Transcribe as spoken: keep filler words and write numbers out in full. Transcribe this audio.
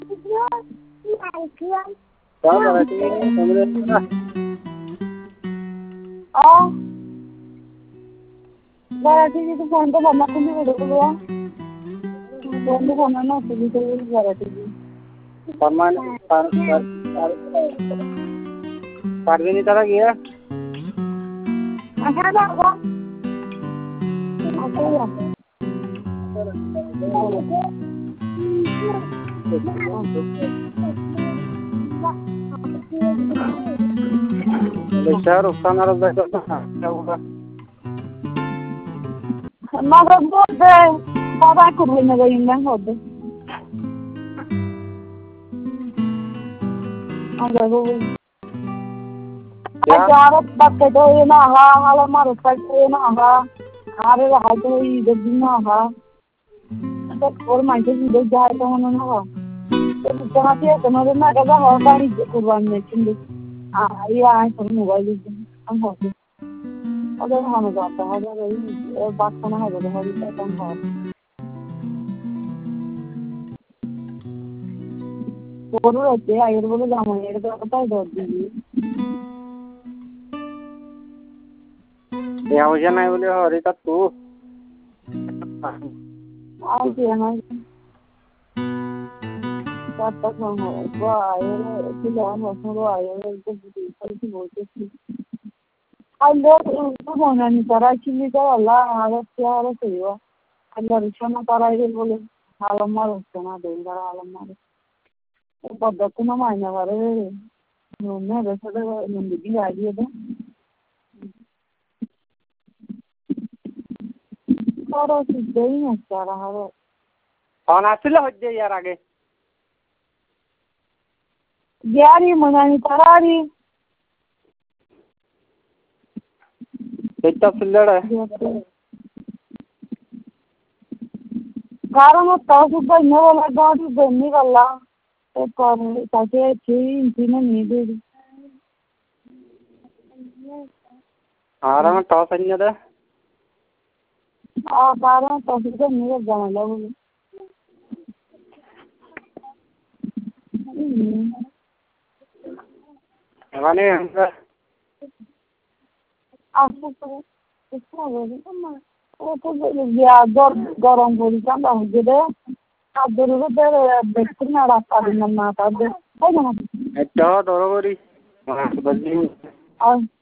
Có rồi thì không lên nữa. Ờ. Giờ thì tôi phone तो बनना कुछ नहीं देखो फोन तो बनना ना टीवी तो जरा टीवी परमान पर पर पर परवीन तरह गया अच्छा बाबा अच्छा शहर उसका ना रख दे क्या होगा मगर बहुत बाबा को बोलने गई मैं होते अगर वो अचार पक्के तो ये ना हा हाल मारो पक्के ये ना हा हारे हाल तो ये जब ना हा तो और माइके भी दे जाए तो ना हा तो जहाँ पे तो ना ना कदा हो पानी कुर्बान में चिंदी आ ये आए तो मोबाइल हम होते अगर हम जाता है अगर बात करना है तो हमारी तो हम Puro रहते हैं आयुर्वेद बोले जामुन तो पता है दर्द दी यहाँ मुझे नहीं बोले हो रही था तू आज ये ना बात तक हम हो वो आये फिर हम उसमें आये तो दूसरी की बोलते थे अब लोग उनको होना नहीं पड़ा कि तो अल्लाह आगे क्या हो रहा है वो अल्लाह रिश्ता करा है बोले हाल मार उसको ना देंगे हाल मार तो पद्धति ना मायने वाले मैं वैसे तो जिंदगी आ गई है तो और सीधे ही नहीं चल रहा है कौन आसिल हो जाए यार आगे ग्यारह मनानी करारी कितना सिल्लड़ है कारण तो सुबह नौ वाला गाड़ी बनने वाला तो पर ताकि चीन चीन नहीं दे आ रहा मैं टॉस नहीं दे आ कारण तो सुबह नहीं जाने लगा वाने अंदर आपको तो इसका बोले तो मैं वो तो गया दर गरम बोली था ना मुझे दे आप जरूर दे बेहतर ना रास्ता देना ना था दे है ना अच्छा दौरा करी बल्ली और